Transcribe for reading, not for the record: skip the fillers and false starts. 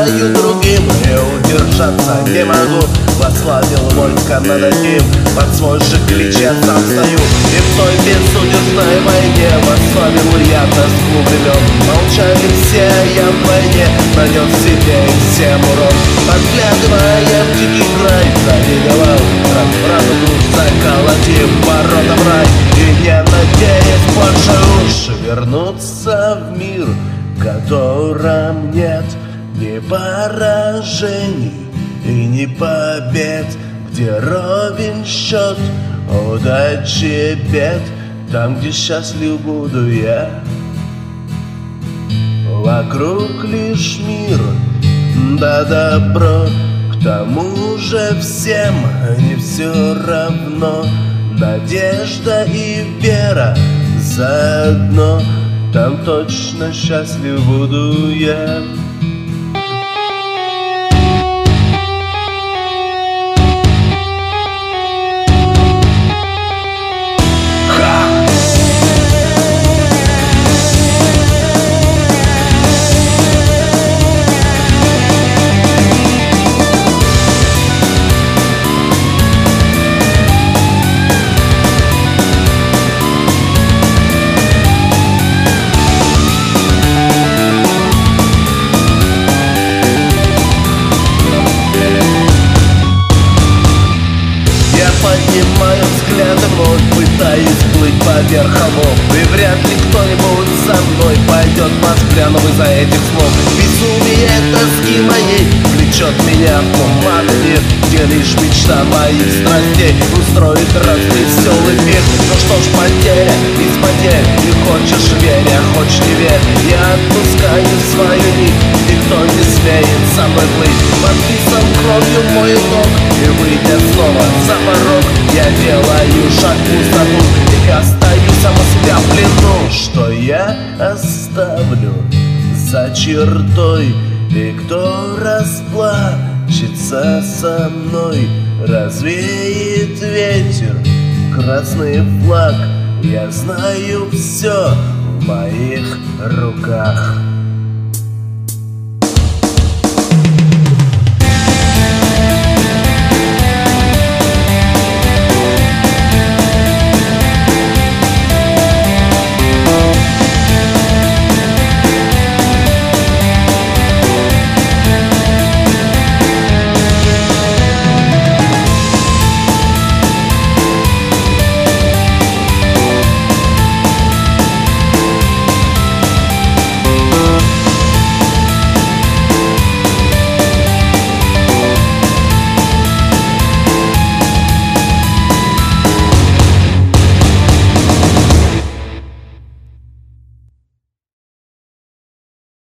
делаю другим, и удержаться не могу. Возглавил войско над одним, под свой же клич я сам стою. И в той безудержной войне восславил я тоску времен. Молчали все, я в войне нанес себе и всем урон. Подглядывая в дикий край, завидовал, радугу заколотив ворота в рай. И не надеясь больше уж вернуться в мир, в котором нет ни поражений и ни побед, где ровен счет удачи и бед, там, где счастлив буду я. Вокруг лишь мир, да добро, к тому же всем не все равно. Надежда и вера заодно, там точно счастлив буду я. Поднимаю взгляд мой, пытаюсь плыть поверх холмов. И вряд ли кто-нибудь со мной пойдет, воспрянув из-за этих слов. Безумие тоски моей влечет меня в туман мир, где лишь мечта моих страстей устроит развеселый мир. Ну что ж, потеря из потерь, не хочешь верь, а хочешь не верь. Я отпускаю свою нить, никто не смеет со мной плыть. Подписан кровью мой итог, и выйдя снова за порог, я делаю шаг в пустоту и остаюсь сам себя в плену. Что я оставлю за чертой, и кто расплачется со мной? Развеет ветер красный флаг, я знаю, все в моих руках.